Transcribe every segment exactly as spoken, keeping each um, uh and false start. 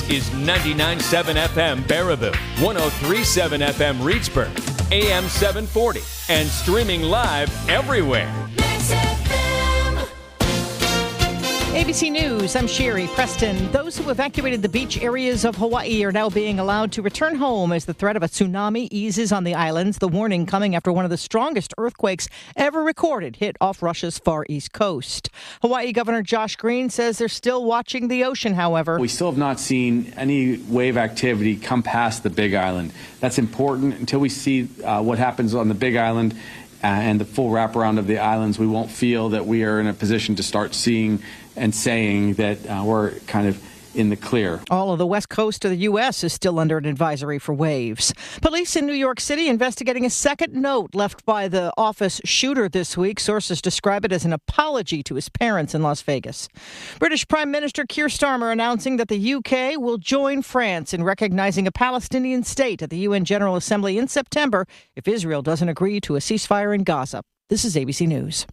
This is ninety-nine point seven F M Baraboo, one oh three point seven F M Reedsburg, A M seven forty, and streaming live everywhere. A B C News, I'm Sherry Preston. Those who evacuated the beach areas of Hawaii are now being allowed to return home as the threat of a tsunami eases on the islands. The warning coming after one of the strongest earthquakes ever recorded hit off Russia's far east coast. Hawaii Governor Josh Green says they're still watching the ocean, however. We still have not seen any wave activity come past the Big Island. That's important. Until we see uh, what happens on the Big Island uh, and the full wraparound of the islands, we won't feel that we are in a position to start seeing and saying that uh, we're kind of in the clear. All of the west coast of the U S is still under an advisory for waves. Police in New York City investigating a second note left by the office shooter this week. Sources describe it as an apology to his parents in Las Vegas. British Prime Minister Keir Starmer announcing that the U K will join France in recognizing a Palestinian state at the U N General Assembly in September if Israel doesn't agree to a ceasefire in Gaza. This is A B C News.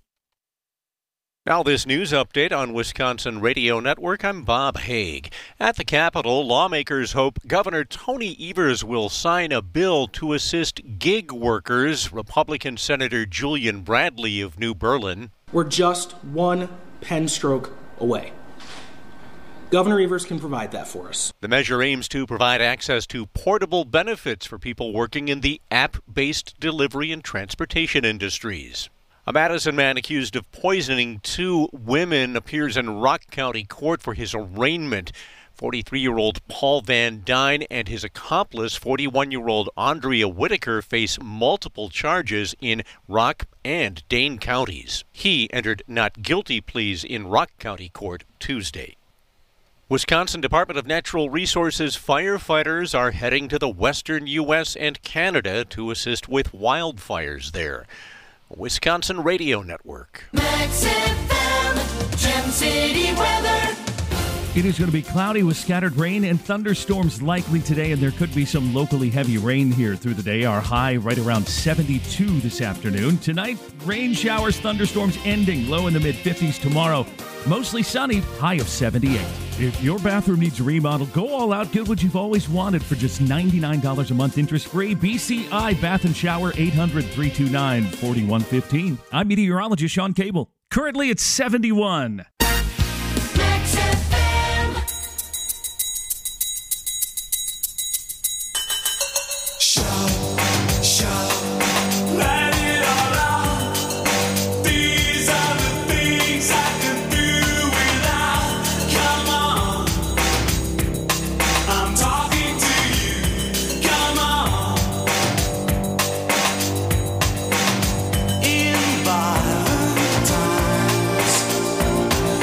Now this news update on Wisconsin Radio Network. I'm Bob Haig. At the Capitol, lawmakers hope Governor Tony Evers will sign a bill to assist gig workers. Republican Senator Julian Bradley of New Berlin. We're just one pen stroke away. Governor Evers can provide that for us. The measure aims to provide access to portable benefits for people working in the app-based delivery and transportation industries. A Madison man accused of poisoning two women appears in Rock County Court for his arraignment. forty-three-year-old Paul Van Dyne and his accomplice, forty-one-year-old Andrea Whitaker, face multiple charges in Rock and Dane counties. He entered not guilty pleas in Rock County Court Tuesday. Wisconsin Department of Natural Resources firefighters are heading to the western U S and Canada to assist with wildfires there. Wisconsin Radio Network. Max F M, Gem City weather. It is going to be cloudy with scattered rain and thunderstorms likely today, and there could be some locally heavy rain here through the day. Our high right around seventy-two this afternoon. Tonight, rain showers, thunderstorms ending, low in the mid-fifties tomorrow. Mostly sunny, high of seventy-eight. If your bathroom needs a remodel, go all out. Get what you've always wanted for just ninety-nine dollars a month interest-free. B C I Bath and Shower, eight hundred, three two nine, four one one five. I'm meteorologist Sean Cable. Currently it's seventy-one. Max F M. Shout, shout, let it all out. These are the things I can do without. Come on, I'm talking to you. Come on. In violent times,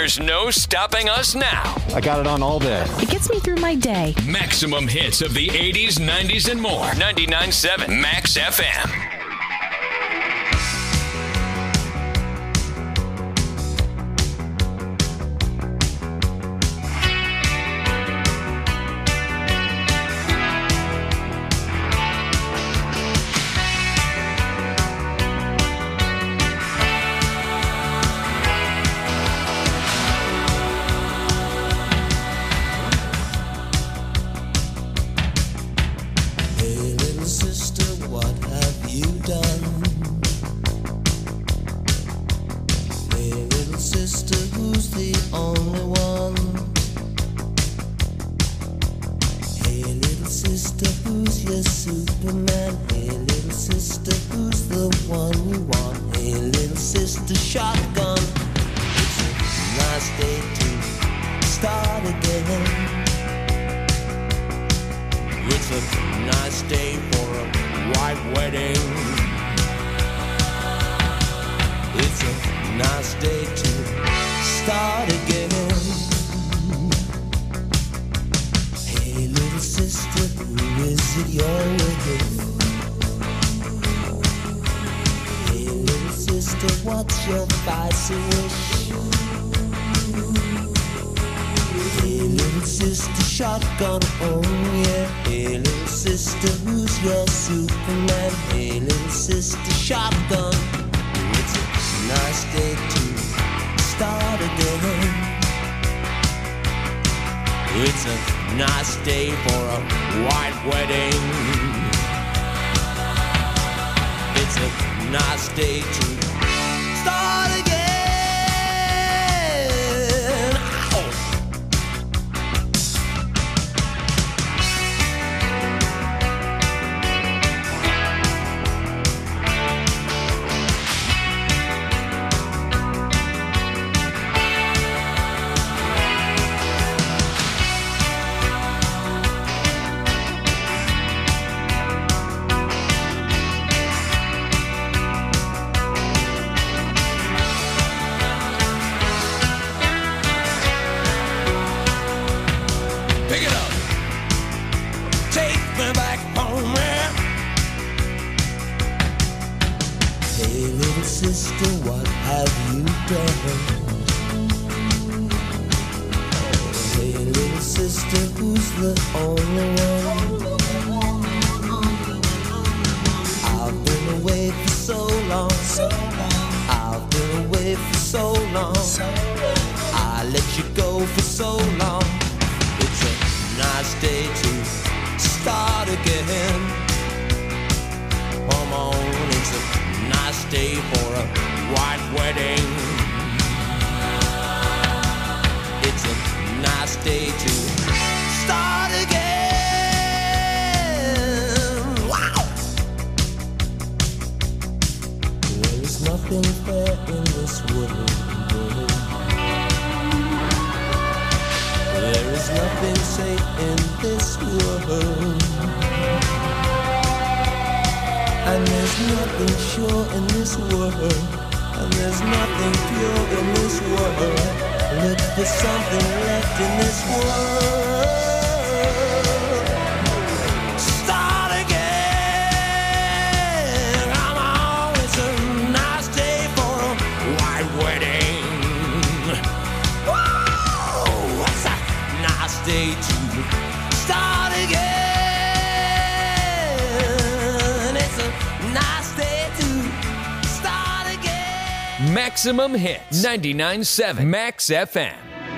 There's no stopping us now. I got it on all day. It gets me through my day. Maximum hits of the eighties, nineties, and more. ninety-nine point seven Max F M. Maximum hits. ninety-nine point seven Max F M.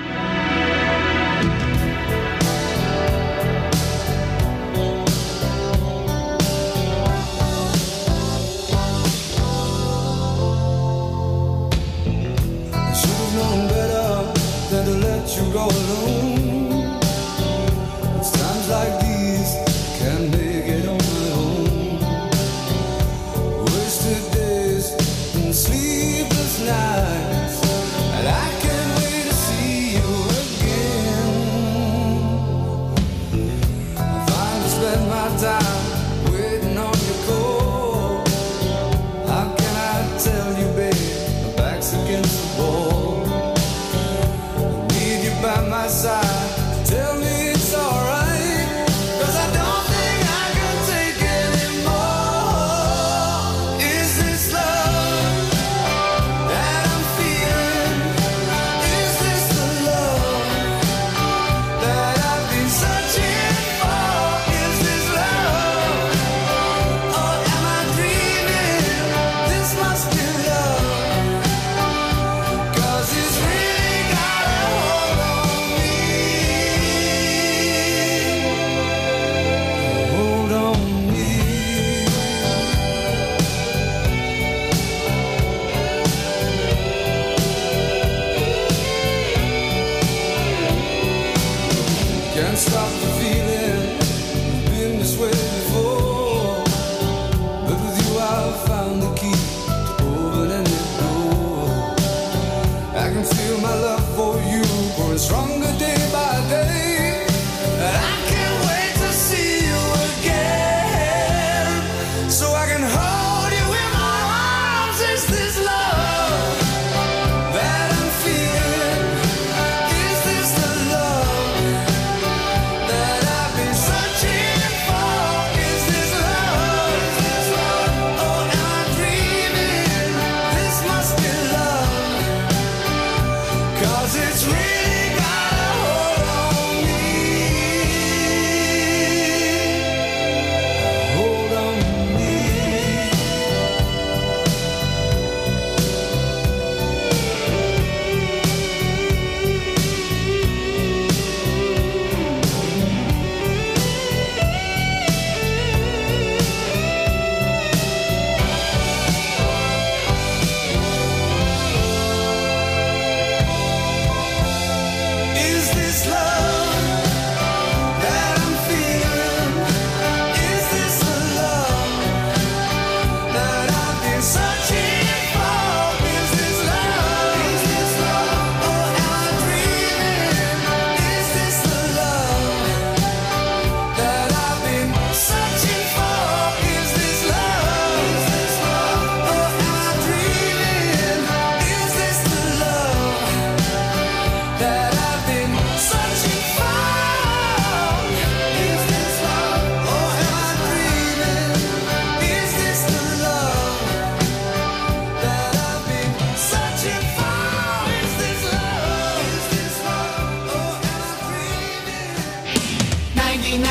I should have known better than to let you go alone. It's times like these I can't make it on my own. Wasted days and sleepless nights, and I can't wait to see you again. I finally spent my time waiting on your call. How can I tell you, babe, my back's against the wall?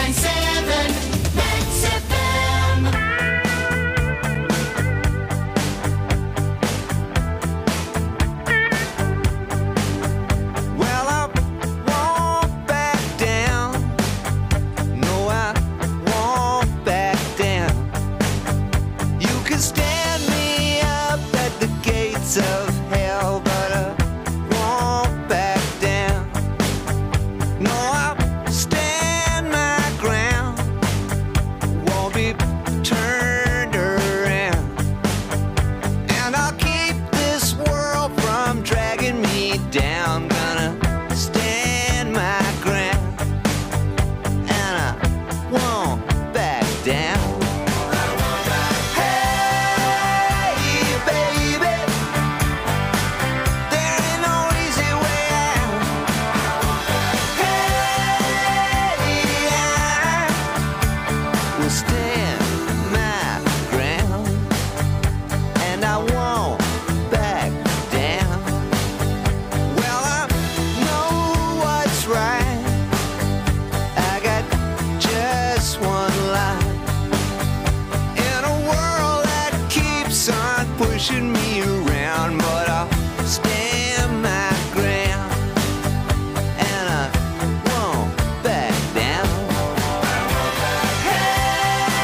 point seven Max F M. Well, I won't back down. No, I won't back down. You can stand me up at the gates of hell, but I won't back down. No, I'll stand my ground. Won't be turned around. And I'll keep this world from dragging me down. Gonna stand my ground. And I won't back down. Hey, baby, there ain't no easy way out. Hey, I will stand my ground, and I won't back down. Well, I know what's right. I got just one life in a world that keeps on pushing me around, but I'll stand my ground, and I won't back down. Hey,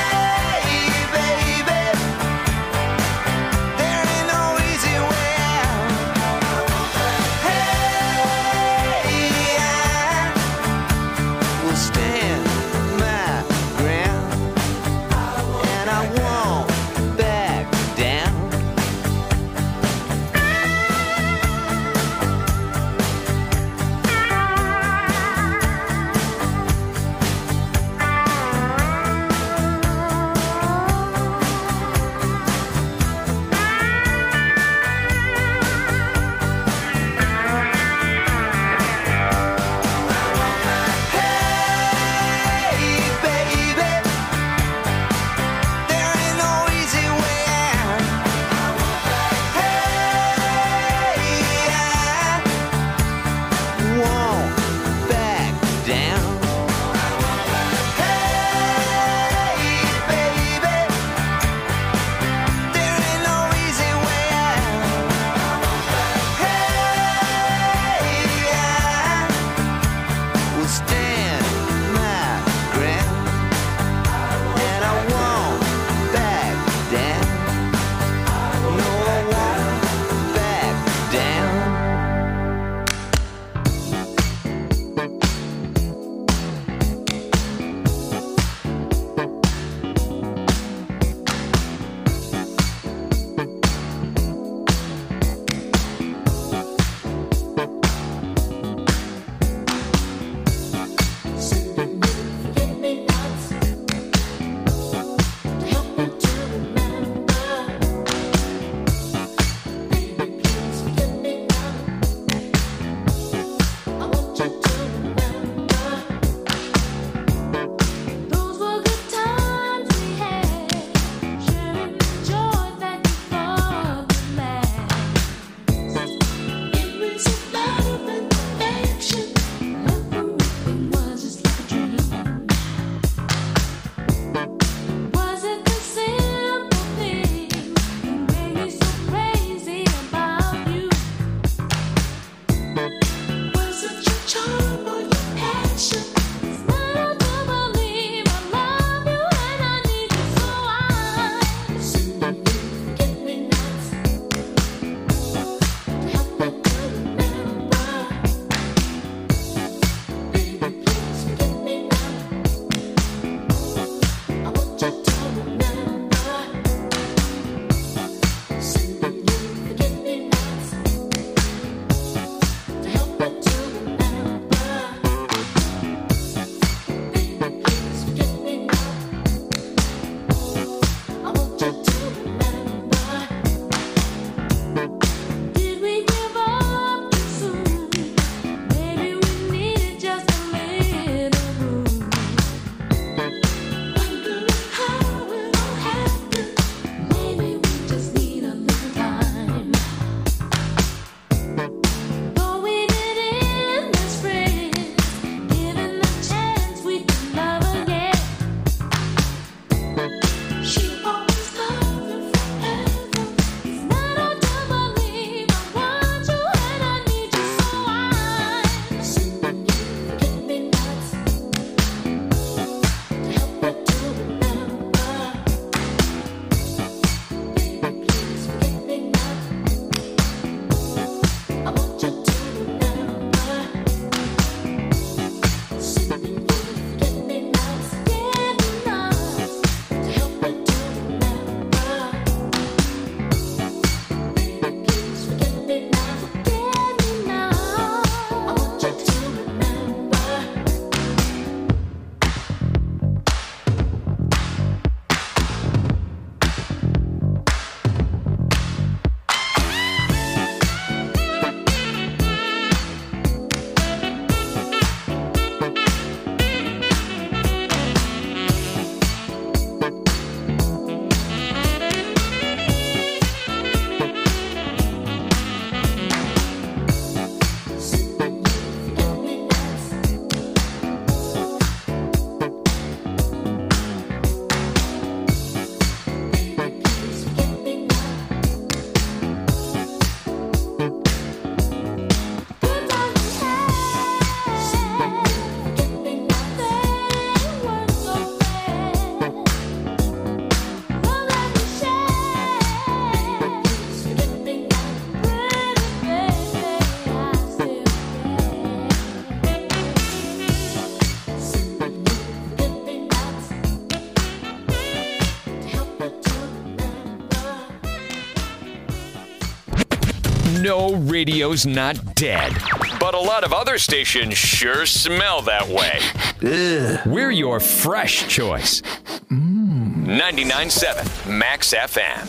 No, radio's not dead. But a lot of other stations sure smell that way. Ugh. We're your fresh choice. Mm. ninety-nine point seven Max F M.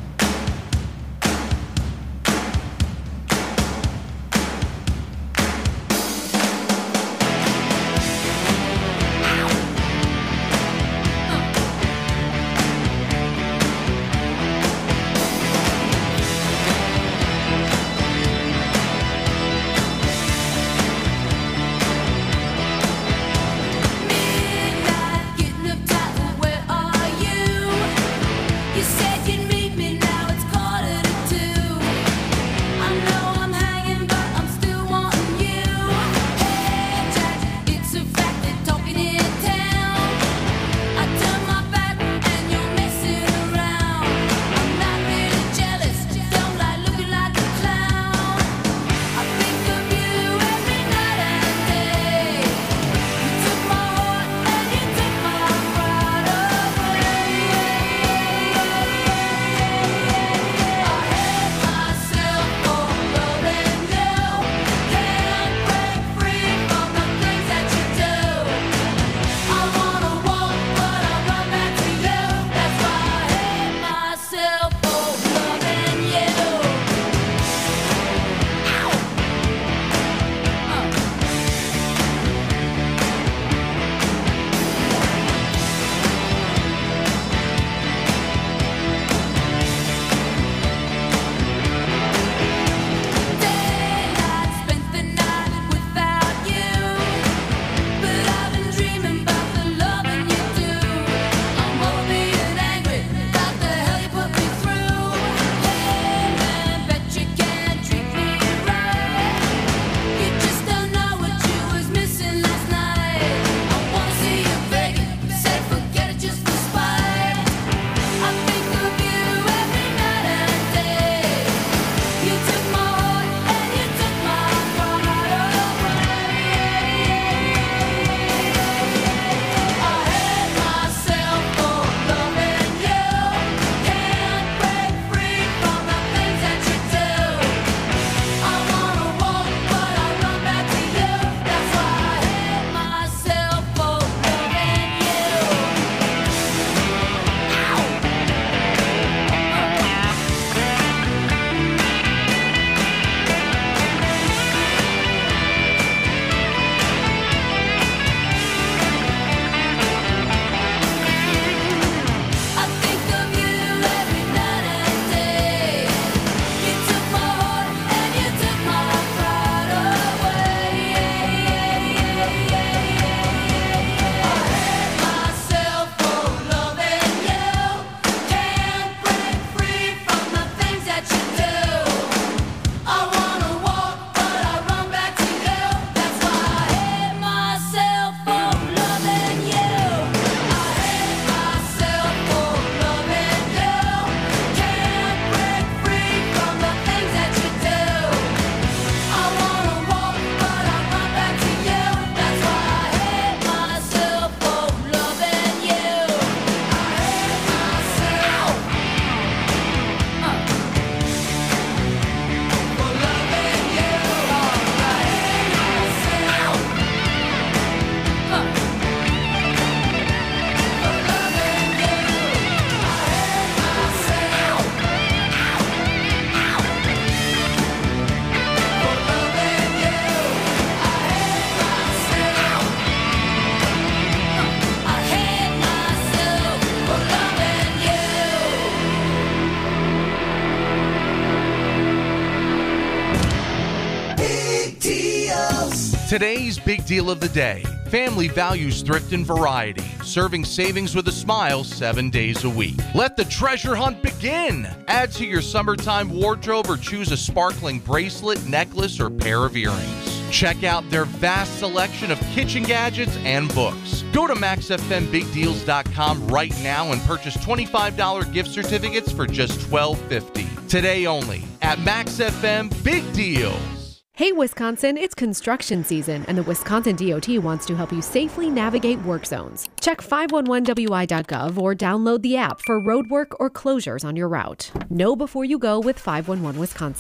Today's big deal of the day. Family values thrift and variety, serving savings with a smile seven days a week. Let the treasure hunt begin. Add to your summertime wardrobe or choose a sparkling bracelet, necklace, or pair of earrings. Check out their vast selection of kitchen gadgets and books. Go to max f m big deals dot com right now and purchase twenty-five dollars gift certificates for just twelve fifty. Today only at Max F M Big Deals. Hey, Wisconsin, it's construction season, and the Wisconsin D O T wants to help you safely navigate work zones. Check five one one w i dot gov or download the app for road work or closures on your route. Know before you go with five one one Wisconsin.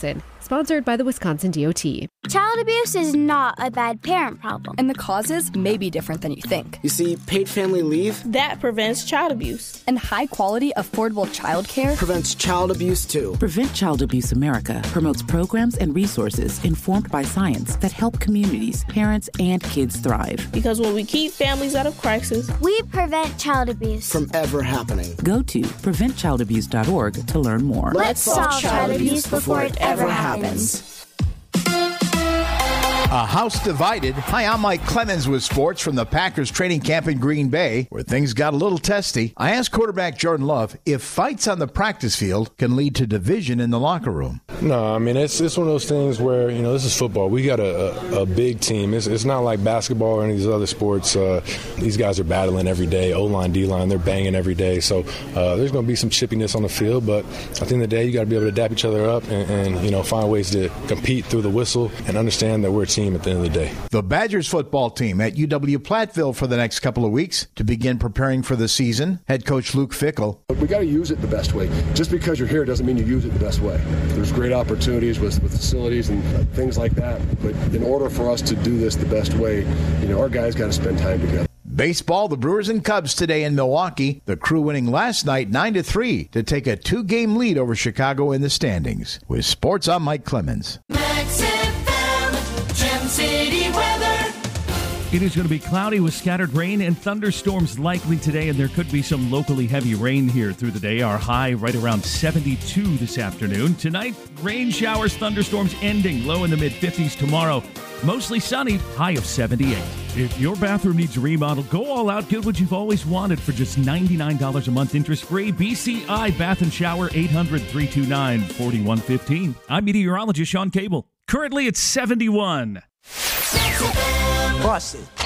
Sponsored by the Wisconsin D O T. Child abuse is not a bad parent problem. And the causes may be different than you think. You see, paid family leave that prevents child abuse. And high quality, affordable child care prevents child abuse too. Prevent Child Abuse America promotes programs and resources informed by science that help communities, parents, and kids thrive. Because when we keep families out of crisis, we prevent child abuse from ever happening. Go to prevent child abuse dot org to learn more. Let's solve child abuse before it ever happens. A house divided. Hi, I'm Mike Clemens with sports from the Packers training camp in Green Bay, where things got a little testy. I asked quarterback Jordan Love if fights on the practice field can lead to division in the locker room. No, I mean, it's it's one of those things where, you know, this is football. We got a, a, a big team. It's, it's not like basketball or any of these other sports. Uh, these guys are battling every day. O-line, D-line, they're banging every day. So uh, there's going to be some chippiness on the field, but at the end of the day, you got to be able to dap each other up and, and, you know, find ways to compete through the whistle and understand that we're a team at the end of the day. The Badgers football team at U W-Platteville for the next couple of weeks to begin preparing for the season. Head coach Luke Fickell. We got to use it the best way. Just because you're here doesn't mean you use it the best way. There's great opportunities with, with facilities and things like that. But in order for us to do this the best way, you know, our guys got to spend time together. Baseball, the Brewers and Cubs today in Milwaukee. The Crew winning last night nine to three to take a two-game lead over Chicago in the standings. With sports, I'm Mike Clemens. Max F M, Gem City weather. It is going to be cloudy with scattered rain and thunderstorms likely today, and there could be some locally heavy rain here through the day. Our high right around seventy-two this afternoon. Tonight, rain showers, thunderstorms ending, low in the mid-fifties tomorrow. Mostly sunny, high of seventy-eight. If your bathroom needs a remodel, go all out. Get what you've always wanted for just ninety-nine dollars a month interest-free. B C I Bath and Shower, eight hundred, three two nine, four one one five. I'm meteorologist Sean Cable. Currently it's seventy-one. Bust it.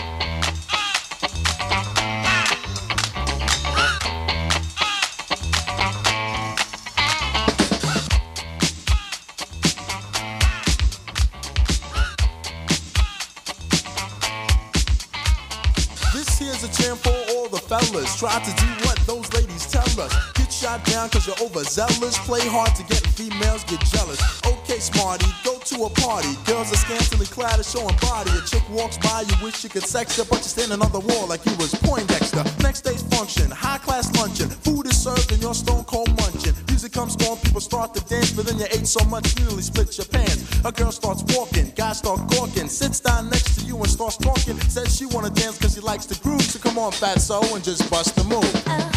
Here's a jam for all the fellas. Try to do what those ladies tell us. Get shot down cause you're overzealous. Play hard to get females get jealous. Okay, smarty, go to a party. Girls are scantily clad and showing body. A chick walks by, you wish you could sex her, but you're standing on the wall like you was Poindexter. Next day's function, high class luncheon. Food is served and you're stone cold munching. Music comes on, people start to dance, but then you ate so much you nearly split your pants. A girl starts walking, guys start gawking, sits down next to you and starts talking. Says she wanna dance cause she likes the groove, so come on fatso and just bust the move. Uh.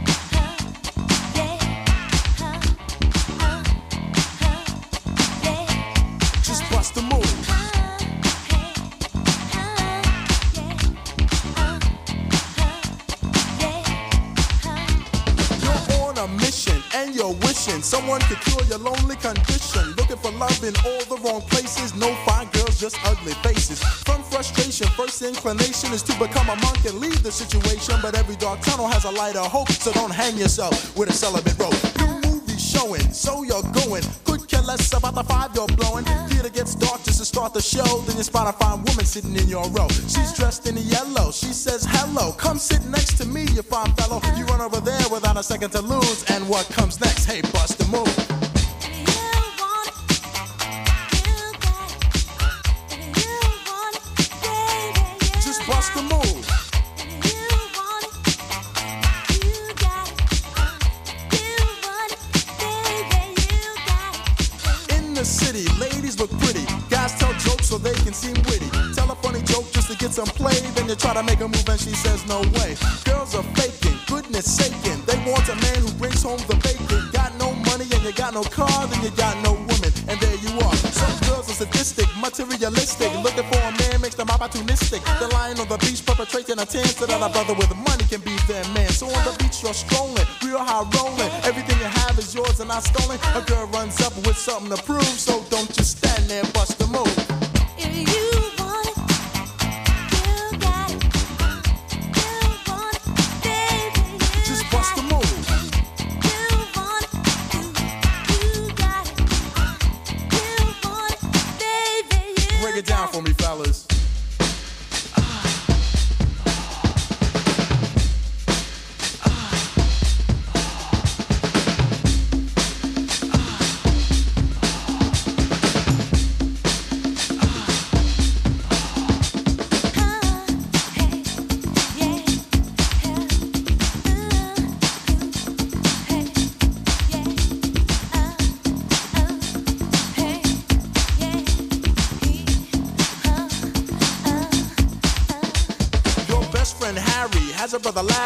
Bust the move. You're on a mission and you're wishing someone could cure your lonely condition. Looking for love in all the wrong places. No fine girls, just ugly faces. From frustration, first inclination is to become a monk and leave the situation. But every dark tunnel has a light of hope, so don't hang yourself with a celibate rope. New movie showing, so you're going. Could care less about the five you're blowing. Theater gets dark just to start the show. Then you spot a fine woman sitting in your row. She's dressed in yellow. She says hello. Come sit next to me, you fine fellow. You run over there without a second to lose. And what comes next? Hey, bust the move. Just bust the move. City, ladies look pretty. Guys tell jokes so they can seem witty. Tell a funny joke just to get some play. Then you try to make a move and she says no way. Girls are faking, goodness saking. They want a man who brings home the bacon. Got no money and you got no car, then you got no woman. And there you are. Some girls are sadistic, materialistic. Looking for a man makes them opportunistic. They're lying on the beach perpetrating a tan so that a brother with money can be their man. So on the beach you're strolling, real high rolling. Everything you have is yours and not stolen. A girl runs up with something to prove. So don't just stand there and bust the move. If you want it, you got it. You want it, baby, you just bust the move. You want it, you got it. You want it, baby, you break it down for me, fellas.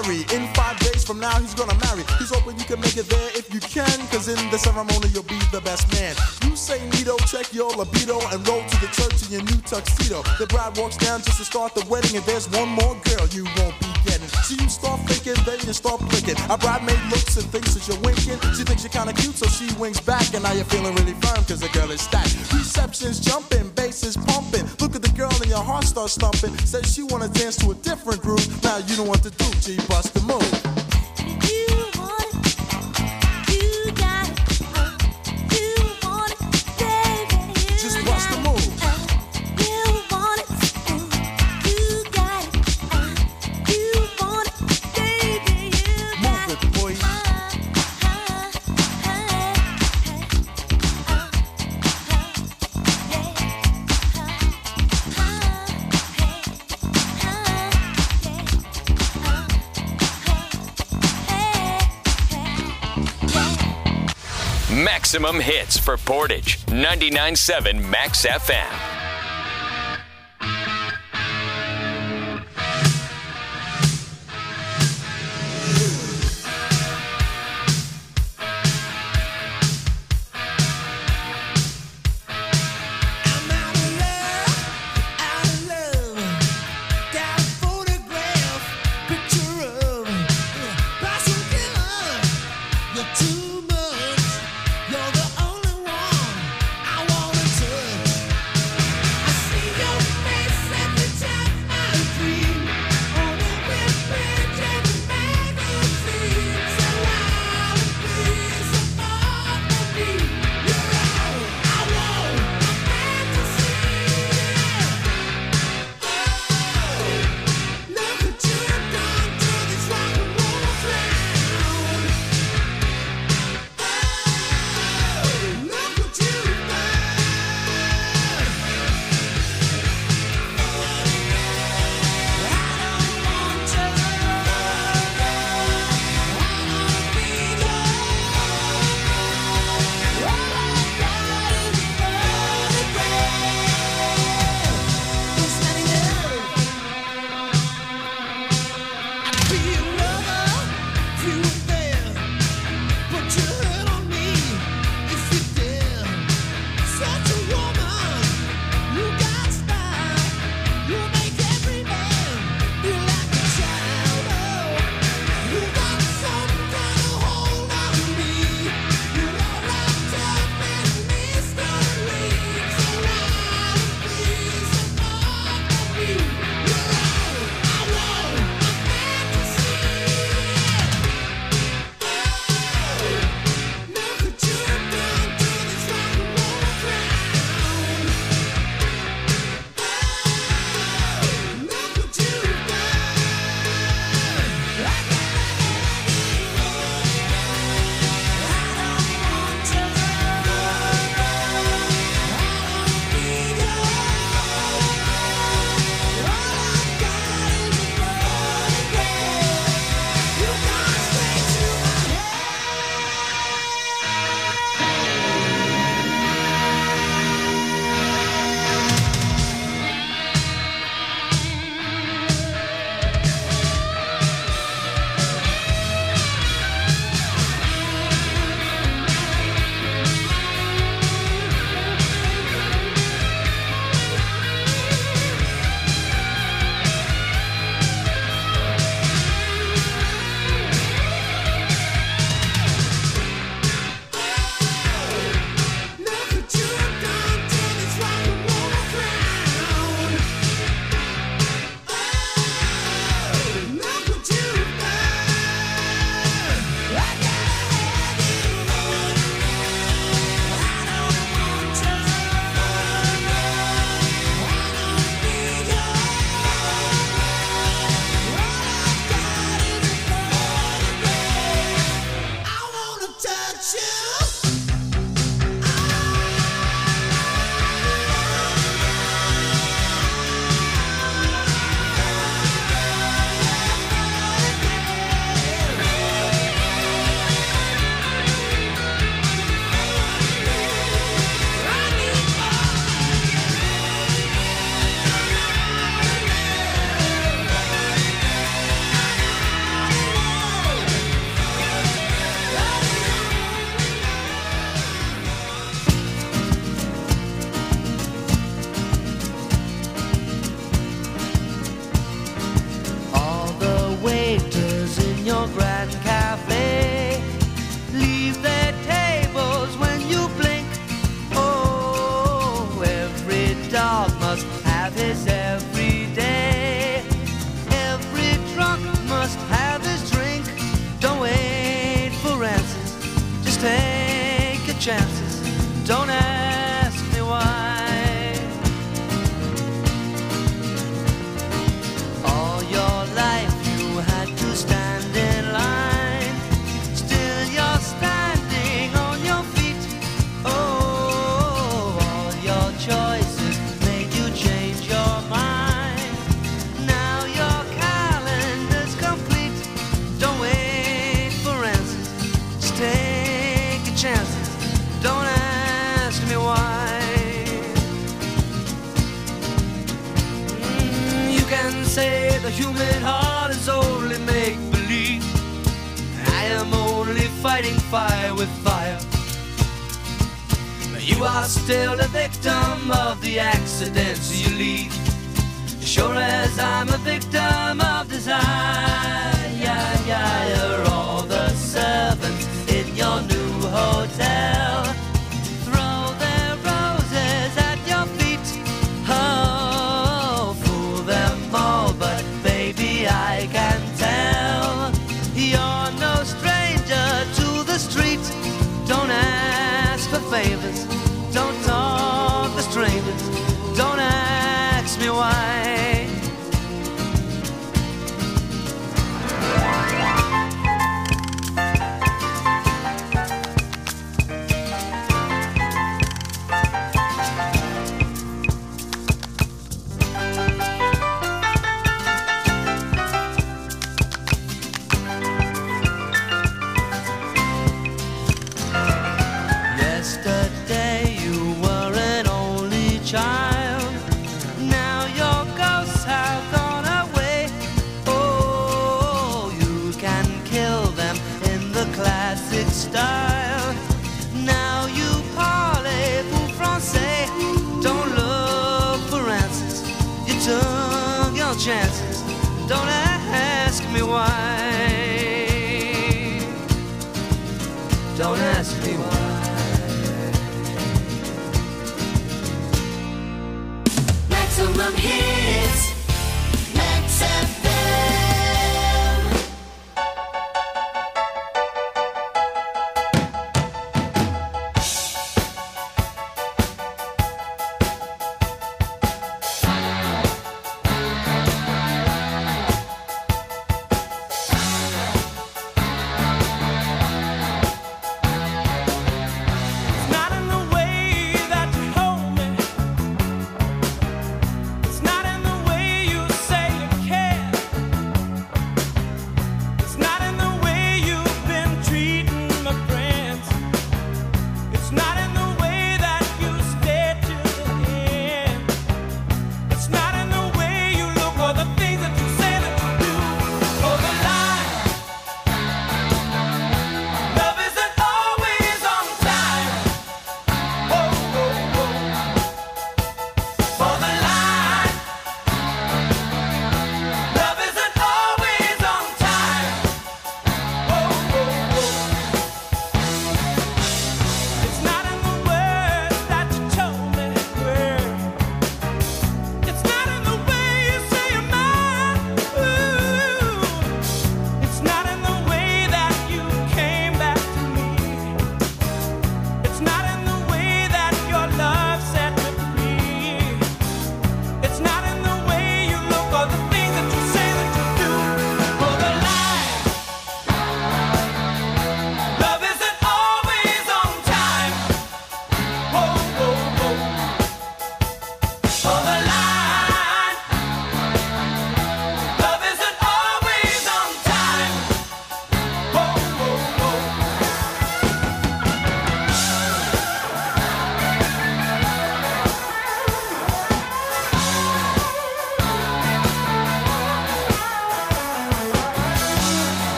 Harry. In five days from now, he's gonna marry. He's hoping you can make it there if you can, cause in the ceremony you'll be the best man. You say neato, check your libido, and roll to the church in your new tuxedo. The bride walks down just to start the wedding, and there's one more girl you won't be getting. So you start thinking, then you start blinking. A bridemaid looks and thinks that you're winking. She thinks you're kinda cute, so she winks back, and now you're feeling really firm, cause the girl is stacked. Reception's jumping, bass is pumping. Look at the girl and your heart starts thumping. Says she wanna dance to a different groove. Now you know what to do, G, bust the move. Maximum hits for Portage. ninety-nine point seven Max F M. Too much. You're the only one I wanna touch. chances. Don't ask me why. All your life you had to stand in line. Still you're standing on your feet. Oh, all your choices made you change your mind. Now your calendar's complete. Don't wait for answers. Just take a chance. Don't ask me why. Mm, you can say the human heart is only make-believe. I am only fighting fire with fire. You are still the victim of the accidents you leave. Sure as I'm a victim of desire. Yeah, yeah, you're all the servants in your new hotel. Throw their roses at your feet. Oh, fool them all, but baby, I can tell. You're no stranger to the street. Don't ask for favors. Don't talk to strangers. Don't ask me why.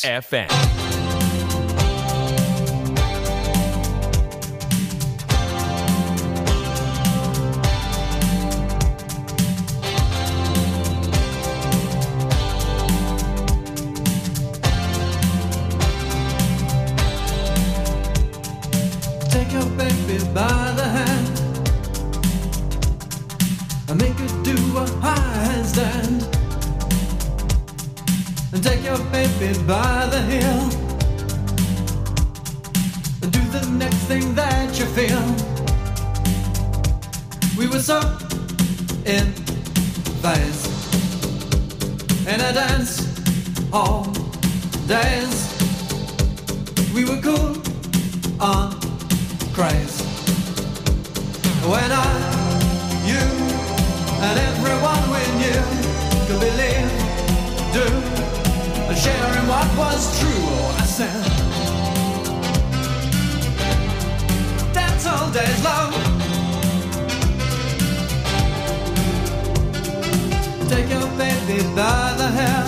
Kiss F M. Take your baby by the hand and make her do a high handstand. And take your baby by the heel and do the next thing that you feel. We were so in phase in a dance all days. We were cool on craze. When I, you, and everyone we knew could believe, do, and share in what was true. Oh, I said, dance all days long. Take your baby by the hair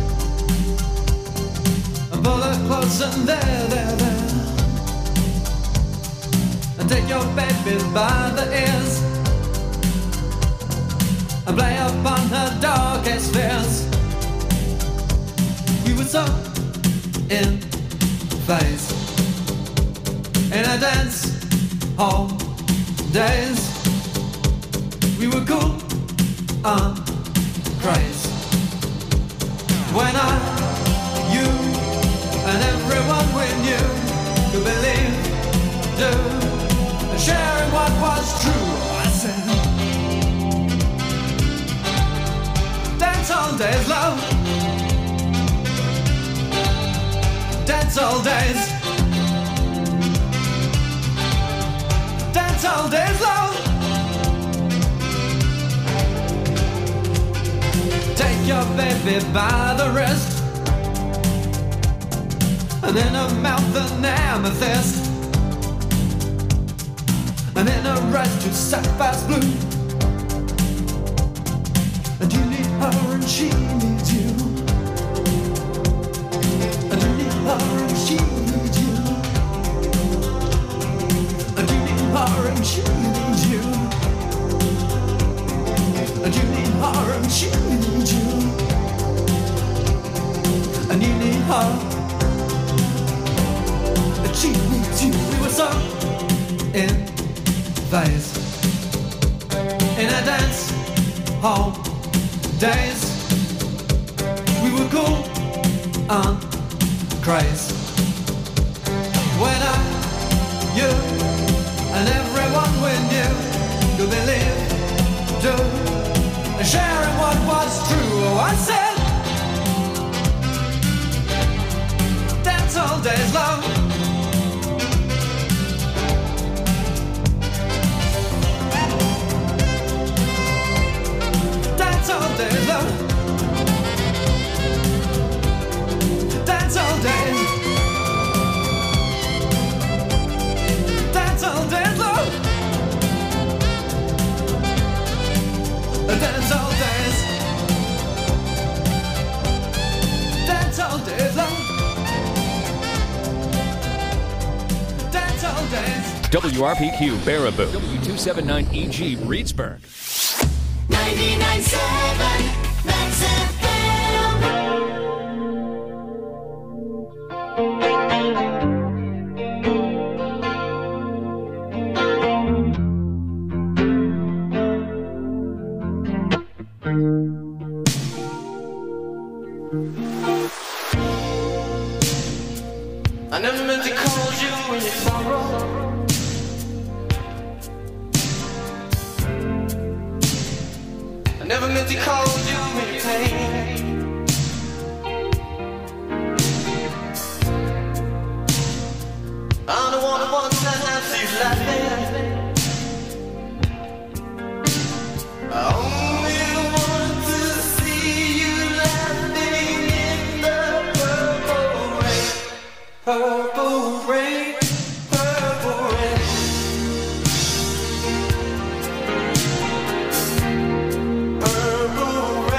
and pull her close and there, there, there. And take your baby by the ears and play upon her darkest fears. We were so in phase in a dance hall days. We were cool on craze. When I, you, and everyone we knew could believe, do, and sharing what was true. I said, dance all days, love. Dance all days. Dance all days, love. Take your baby by the wrist and in her mouth an amethyst. And in her eyes two sapphire's blue. And you need her and she needs you. And you need her and she needs you. And you need her and she needs you. And you need her and she needs you. And you need her and she needs you. We were so in phase in a dance hall days. We were cool on craze. When I, you, and everyone we knew could believe, do, and sharing what was true. Oh, I said, dance all days, love. Dance all day, love. Dance all day. Dance all day, love. Dance all days. Dance all days, love. Dance all days. W R P Q Baraboo. W two seventy-nine E G Reedsburg. ninety-nine point seven Max F M. I never meant to call you in your sorrow. I never meant to call you in your pain. I'm the one who wants to have you laughing. I only want to see you laughing in the purple rain. Purple rain, purple rain. Purple rain.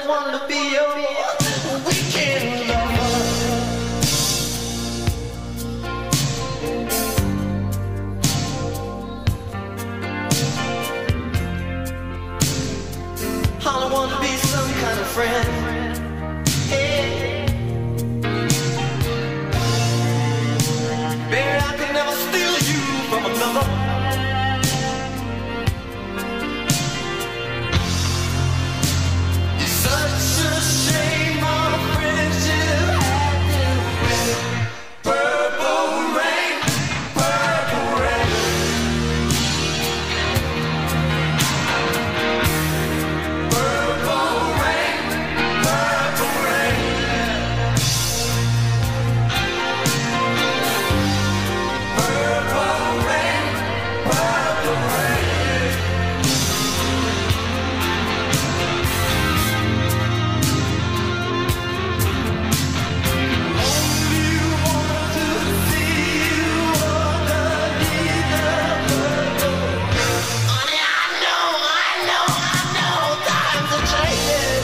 wanna be your weekend lover. All I wanna be some kind of friend. Hey. Baby, I can never steal you from another. It's such a shame our friendship had to end. Purple rain, purple rain. Purple rain, purple rain. Purple rain, purple rain. Only want to see you underneath the purple. Honey, I know, I know, I know, times are changing.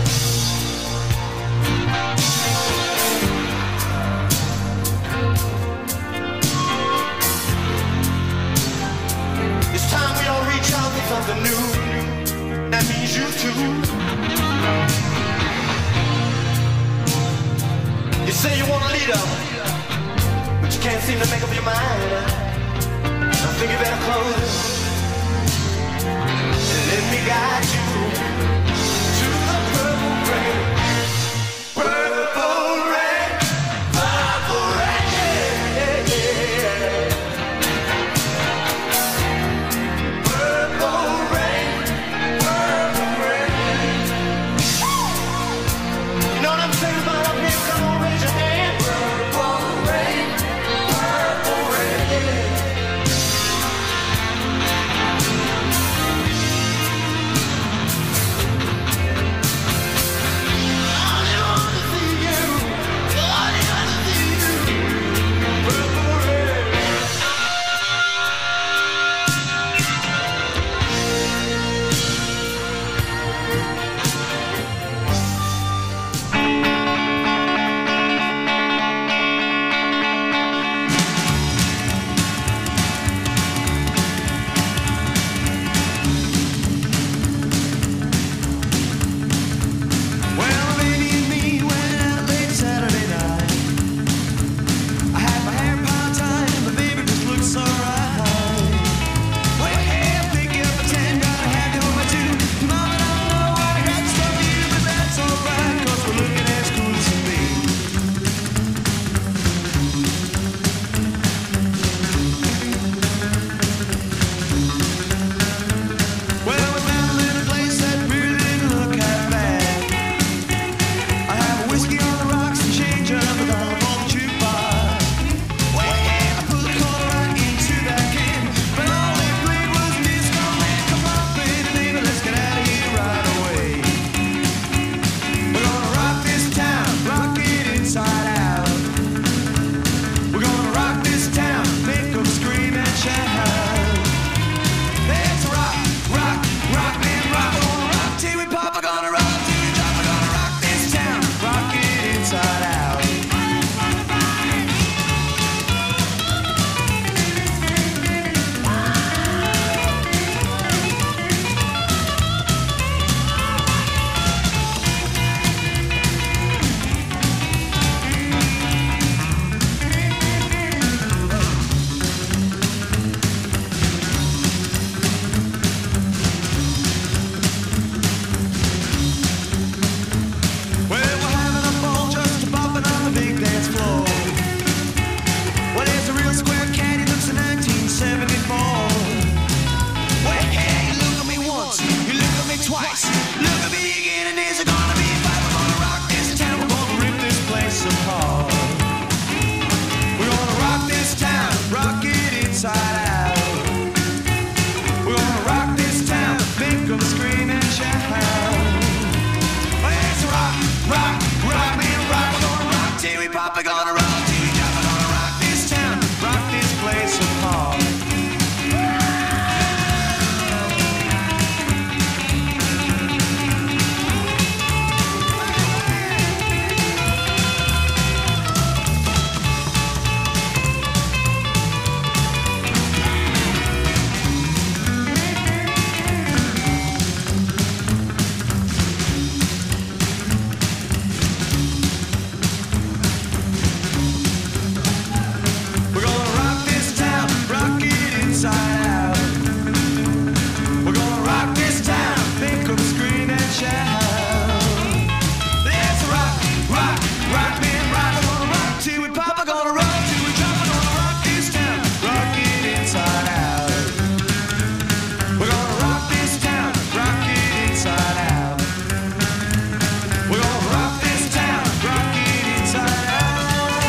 It's time we all reach out for something new. That means you too. You say you want a leader, but you can't seem to make up your mind. I think you better close and let me guide you to the purple rain. Purple rain, purple rain. Purple rain, purple rain. You know what I'm saying about up here? Come on, raise your hand. Purple rain, purple rain. Only wanna see you. Only wanna see you. Purple rain. Well, baby and me went out late Saturday night. I had my hair piled tight and the baby just looked so right. Well, hey, pick you up at ten, gotta have you home by two. Mama, don't know what I got in store for you, but that's alright, 'cause we're looking as cool as can be. Well, we found a little place that really didn't look half bad. I have a whiskey on the rocks and change up a dollar for the jukebox. Well, yeah, I put the quarter right into that can, but all they played was disco man. Come on, baby, baby, let's get out of here right away. We're gonna rock this town, rock it inside out. We're gonna rock this town, make 'em scream and shout. Let's rock, rock, rock, man, rock. We're gonna rock till we pop. We're gonna rock till we drop. We're gonna rock this town, rock it inside out. Well, we're having a ball just bumping on the big dance floor. Well, there's a real square cat, he looks in nineteen seventy-four. Well, hey, you look at me once, you look at me twice, look at me again, and there's gonna be a fight. We're gonna rock this town, we're gonna rip this place apart. We're gonna rock this town, rock it inside out. We're gonna rock this town, make 'em scream and shout. Let's rock, rock, rock, man, rock. We're gonna rock till we pop. We're gonna rock.